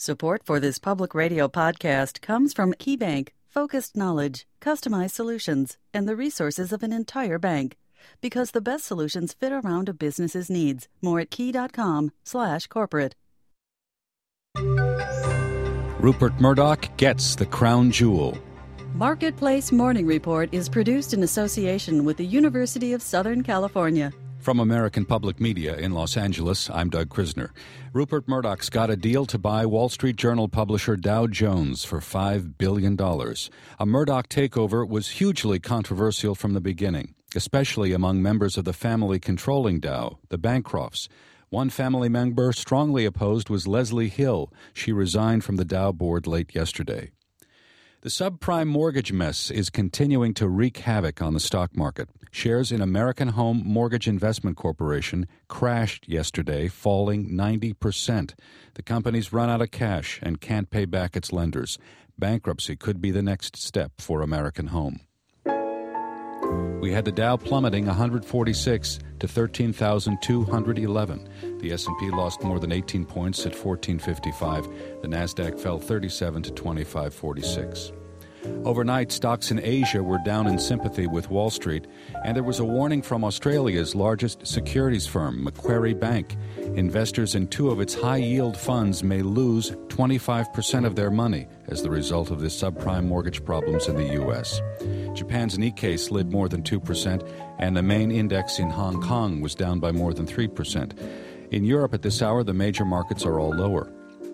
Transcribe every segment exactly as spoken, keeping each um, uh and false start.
Support for this public radio podcast comes from KeyBank, focused knowledge, customized solutions, and the resources of an entire bank. Because the best solutions fit around a business's needs. More at key.com slash corporate. Rupert Murdoch gets the crown jewel. Marketplace Morning Report is produced in association with the University of Southern California. From American Public Media in Los Angeles, I'm Doug Krisner. Rupert Murdoch's got a deal to buy Wall Street Journal publisher Dow Jones for five billion dollars. A Murdoch takeover was hugely controversial from the beginning, especially among members of the family controlling Dow, the Bancrofts. One family member strongly opposed was Leslie Hill. She resigned from the Dow board late yesterday. The subprime mortgage mess is continuing to wreak havoc on the stock market. Shares in American Home Mortgage Investment Corporation crashed yesterday, falling ninety percent. The company's run out of cash and can't pay back its lenders. Bankruptcy could be the next step for American Home. We had the Dow plummeting one hundred forty-six to thirteen thousand two hundred eleven. The S and P lost more than eighteen points at fourteen fifty-five. The Nasdaq fell thirty-seven to twenty-five forty-six. Overnight, stocks in Asia were down in sympathy with Wall Street, and there was a warning from Australia's largest securities firm, Macquarie Bank. Investors in two of its high-yield funds may lose twenty-five percent of their money as the result of the subprime mortgage problems in the U S. Japan's Nikkei slid more than two percent, and the main index in Hong Kong was down by more than three percent. In Europe at this hour, the major markets are all lower.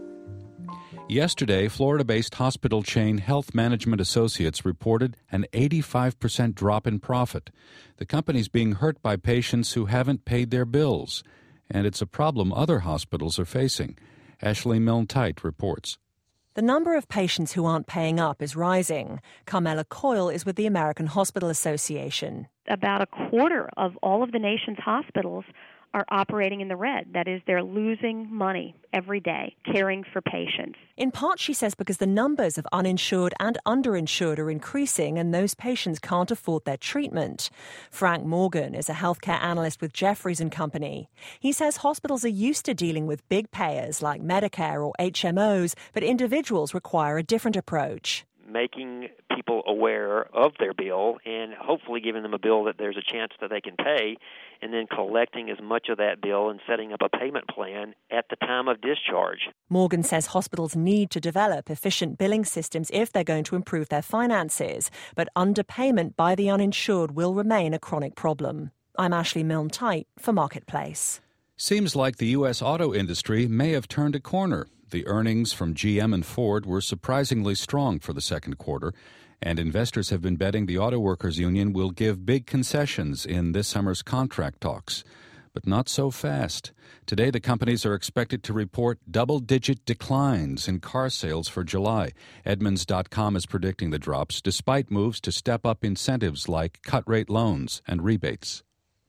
Yesterday, Florida-based hospital chain Health Management Associates reported an eighty-five percent drop in profit. The company's being hurt by patients who haven't paid their bills, and it's a problem other hospitals are facing. Ashley Milne-Tite reports. The number of patients who aren't paying up is rising. Carmela Coyle is with the American Hospital Association. About a quarter of all of the nation's hospitals are operating in the red. That is, they're losing money every day caring for patients. In part, she says, because the numbers of uninsured and underinsured are increasing and those patients can't afford their treatment. Frank Morgan is a healthcare analyst with Jefferies and Company. He says hospitals are used to dealing with big payers like Medicare or H M Os, but individuals require a different approach. Making people aware of their bill and hopefully giving them a bill that there's a chance that they can pay, and then collecting as much of that bill and setting up a payment plan at the time of discharge. Morgan says hospitals need to develop efficient billing systems if they're going to improve their finances, but underpayment by the uninsured will remain a chronic problem. I'm Ashley Milne-Tite for Marketplace. Seems like the U S auto industry may have turned a corner. The earnings from G M and Ford were surprisingly strong for the second quarter, and investors have been betting the Auto Workers Union will give big concessions in this summer's contract talks. But not so fast. Today, the companies are expected to report double-digit declines in car sales for July. Edmunds dot com is predicting the drops, despite moves to step up incentives like cut-rate loans and rebates.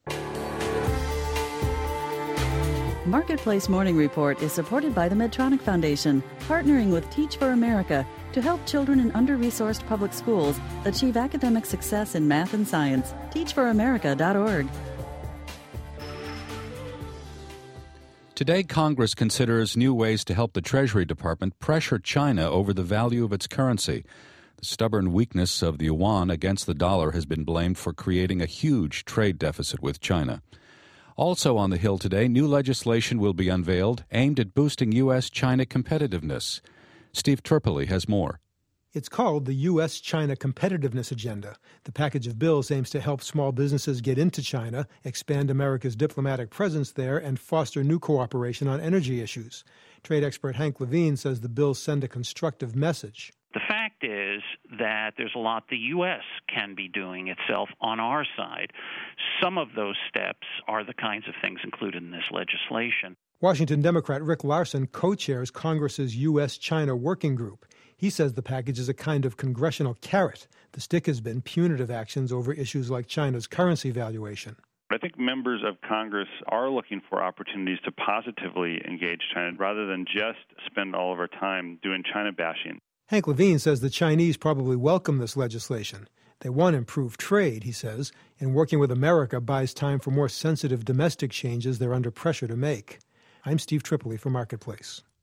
Marketplace Morning Report is supported by the Medtronic Foundation, partnering with Teach for America to help children in under-resourced public schools achieve academic success in math and science. teach for america dot org. Today, Congress considers new ways to help the Treasury Department pressure China over the value of its currency. The stubborn weakness of the yuan against the dollar has been blamed for creating a huge trade deficit with China. Also on the Hill today, new legislation will be unveiled aimed at boosting U S China competitiveness. Steve Tripoli has more. It's called the U S China Competitiveness Agenda. The package of bills aims to help small businesses get into China, expand America's diplomatic presence there, and foster new cooperation on energy issues. Trade expert Hank Levine says the bills send a constructive message. The fact is that there's a lot the U S can be doing itself on our side. Some of those steps are the kinds of things included in this legislation. Washington Democrat Rick Larson co-chairs Congress's U S China Working Group. He says the package is a kind of congressional carrot. The stick has been punitive actions over issues like China's currency valuation. I think members of Congress are looking for opportunities to positively engage China rather than just spend all of our time doing China bashing. Hank Levine says the Chinese probably welcome this legislation. They want improved trade, he says, and working with America buys time for more sensitive domestic changes they're under pressure to make. I'm Steve Tripoli for Marketplace.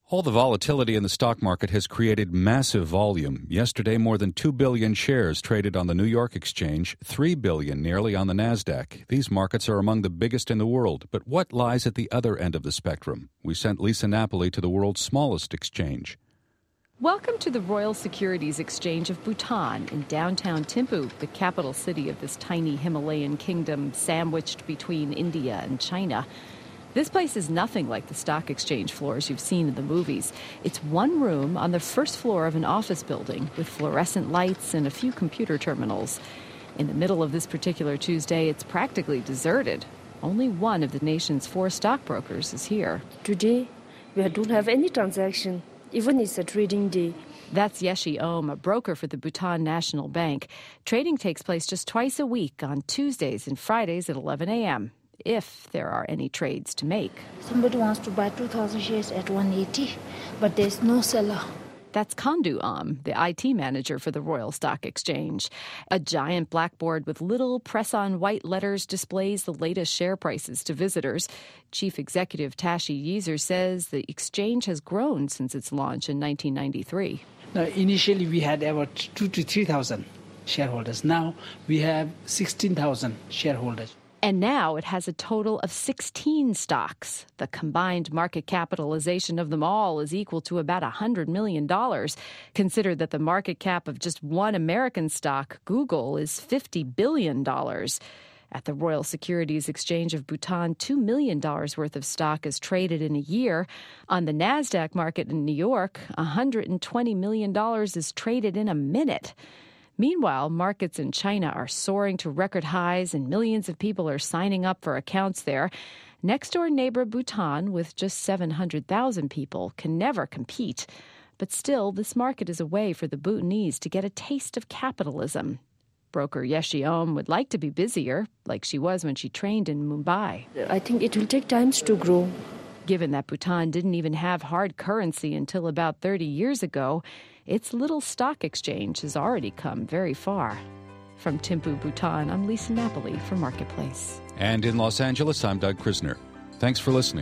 All the volatility in the stock market has created massive volume. Yesterday, more than two billion shares traded on the New York Exchange, three billion nearly on the NASDAQ. These markets are among the biggest in the world. But what lies at the other end of the spectrum? We sent Lisa Napoli to the world's smallest exchange. Welcome to the Royal Securities Exchange of Bhutan in downtown Thimphu, the capital city of this tiny Himalayan kingdom sandwiched between India and China. This place is nothing like the stock exchange floors you've seen in the movies. It's one room on the first floor of an office building with fluorescent lights and a few computer terminals. In the middle of this particular Tuesday, it's practically deserted. Only one of the nation's four stockbrokers is here. Today, we don't have any transaction, even it's a trading day. That's Yeshi Om, a broker for the Bhutan National Bank. Trading takes place just twice a week on Tuesdays and Fridays at eleven a.m. if there are any trades to make. Somebody wants to buy two thousand shares at one eighty, but there's no seller. That's Kandu Am, the I T manager for the Royal Stock Exchange. A giant blackboard with little press-on white letters displays the latest share prices to visitors. Chief Executive Tashi Yeeser says the exchange has grown since its launch in nineteen ninety-three. Now, initially, we had about two to three thousand shareholders. Now, we have sixteen thousand shareholders. And now it has a total of sixteen stocks. The combined market capitalization of them all is equal to about one hundred million dollars. Consider that the market cap of just one American stock, Google, is fifty billion dollars. At the Royal Securities Exchange of Bhutan, two million dollars worth of stock is traded in a year. On the NASDAQ market in New York, one hundred twenty million dollars is traded in a minute. Meanwhile, markets in China are soaring to record highs and millions of people are signing up for accounts there. Next-door neighbor Bhutan, with just seven hundred thousand people, can never compete. But still, this market is a way for the Bhutanese to get a taste of capitalism. Broker Yeshi Om would like to be busier, like she was when she trained in Mumbai. I think it will take time to grow. Given that Bhutan didn't even have hard currency until about thirty years ago, its little stock exchange has already come very far. From Thimphu, Bhutan, I'm Lisa Napoli for Marketplace. And in Los Angeles, I'm Doug Krisner. Thanks for listening.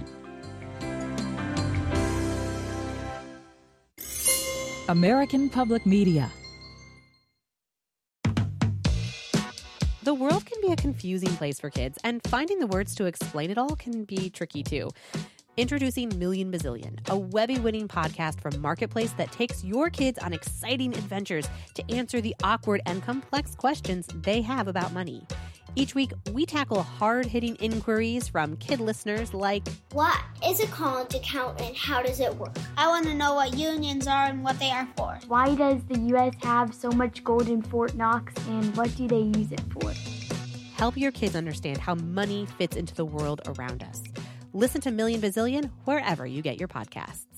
American Public Media. The world can be a confusing place for kids, and finding the words to explain it all can be tricky too. Introducing Million Bazillion, a Webby-winning podcast from Marketplace that takes your kids on exciting adventures to answer the awkward and complex questions they have about money. Each week, we tackle hard-hitting inquiries from kid listeners like, what is a college account and how does it work? I want to know what unions are and what they are for. Why does the U S have so much gold in Fort Knox and what do they use it for? Help your kids understand how money fits into the world around us. Listen to Million Bazillion wherever you get your podcasts.